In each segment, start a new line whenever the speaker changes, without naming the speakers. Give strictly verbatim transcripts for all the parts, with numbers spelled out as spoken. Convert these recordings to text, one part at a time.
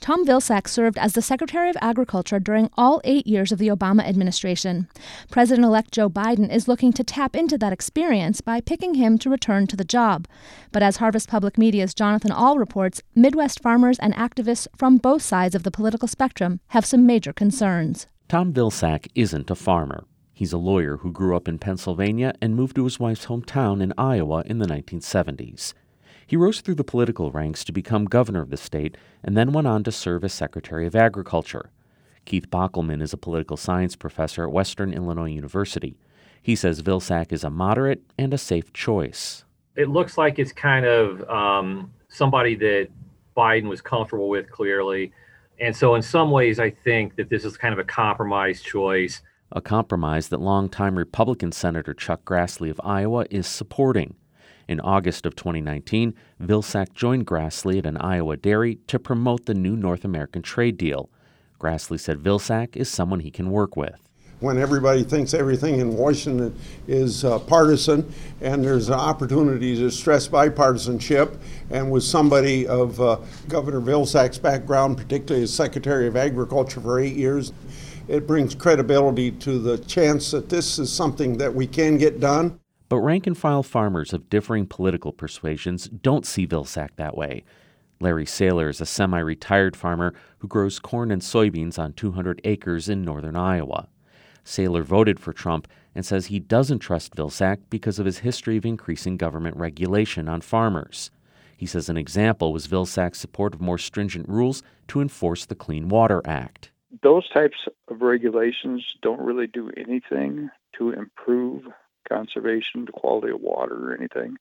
Tom Vilsack served as the Secretary of Agriculture during all eight years of the Obama administration. President-elect Joe Biden is looking to tap into that experience by picking him to return to the job. But as Harvest Public Media's Jonathan Ahl reports, Midwest farmers and activists from both sides of the political spectrum have some major concerns.
Tom Vilsack isn't a farmer. He's a lawyer who grew up in Pennsylvania and moved to his wife's hometown in Iowa in the nineteen seventies. He rose through the political ranks to become governor of the state and then went on to serve as Secretary of Agriculture. Keith Bockelman is a political science professor at Western Illinois University. He says Vilsack is a moderate and a safe choice.
It looks like it's kind of um, somebody that Biden was comfortable with, clearly. And so in some ways, I think that this is kind of a compromise choice.
A compromise that longtime Republican Senator Chuck Grassley of Iowa is supporting. In August of twenty nineteen, Vilsack joined Grassley at an Iowa dairy to promote the new North American trade deal. Grassley said Vilsack is someone he can work with.
When everybody thinks everything in Washington is uh, partisan, and there's an opportunity to stress bipartisanship, and with somebody of uh, Governor Vilsack's background, particularly as Secretary of Agriculture for eight years, it brings credibility to the chance that this is something that we can get done.
But rank-and-file farmers of differing political persuasions don't see Vilsack that way. Larry Saylor is a semi-retired farmer who grows corn and soybeans on two hundred acres in northern Iowa. Saylor voted for Trump and says he doesn't trust Vilsack because of his history of increasing government regulation on farmers. He says an example was Vilsack's support of more stringent rules to enforce the Clean Water Act.
Those types of regulations don't really do anything to improve conservation, the quality of water, or anything.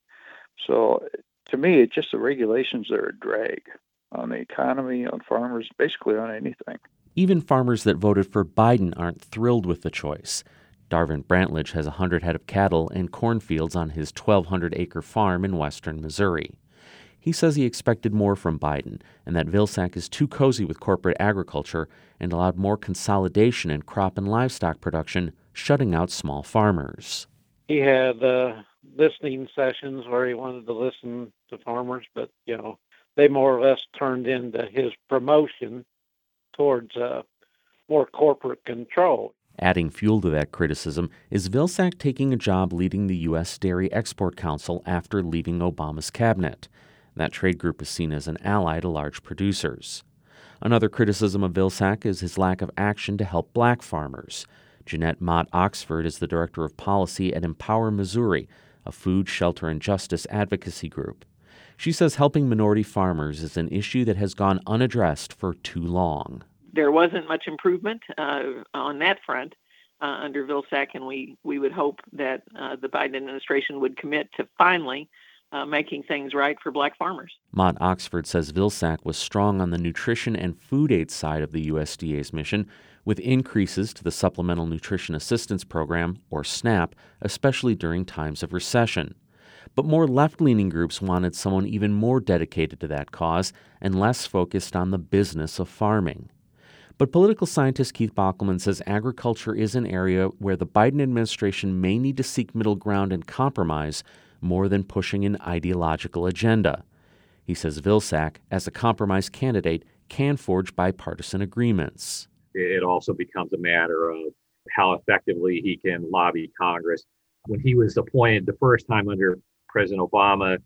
So to me, it's just the regulations that are a drag on the economy, on farmers, basically on anything.
Even farmers that voted for Biden aren't thrilled with the choice. Darvin Brantledge has one hundred head of cattle and cornfields on his twelve hundred acre farm in western Missouri. He says he expected more from Biden and that Vilsack is too cozy with corporate agriculture and allowed more consolidation in crop and livestock production, shutting out small farmers.
He had uh, listening sessions where he wanted to listen to farmers, but, you know, they more or less turned into his promotion towards uh, more corporate control.
Adding fuel to that criticism is Vilsack taking a job leading the U S Dairy Export Council after leaving Obama's cabinet. That trade group is seen as an ally to large producers. Another criticism of Vilsack is his lack of action to help black farmers. Jeanette Mott Oxford is the director of policy at Empower Missouri, a food, shelter, and justice advocacy group. She says helping minority farmers is an issue that has gone unaddressed for too long.
There wasn't much improvement uh, on that front uh, under Vilsack, and we, we would hope that uh, the Biden administration would commit to finally uh, making things right for black farmers.
Mott Oxford says Vilsack was strong on the nutrition and food aid side of the U S D A's mission, with increases to the Supplemental Nutrition Assistance Program, or SNAP, especially during times of recession. But more left-leaning groups wanted someone even more dedicated to that cause and less focused on the business of farming. But political scientist Keith Bockelman says agriculture is an area where the Biden administration may need to seek middle ground and compromise more than pushing an ideological agenda. He says Vilsack, as a compromise candidate, can forge bipartisan agreements.
It also becomes a matter of how effectively he can lobby Congress. When he was appointed the first time under President Obama,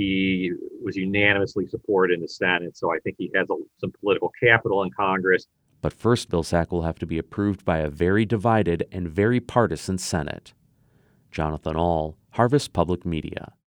he was unanimously supported in the Senate, so I think he has a, some political capital in Congress.
But first, Vilsack will have to be approved by a very divided and very partisan Senate. Jonathan Ahl, Harvest Public Media.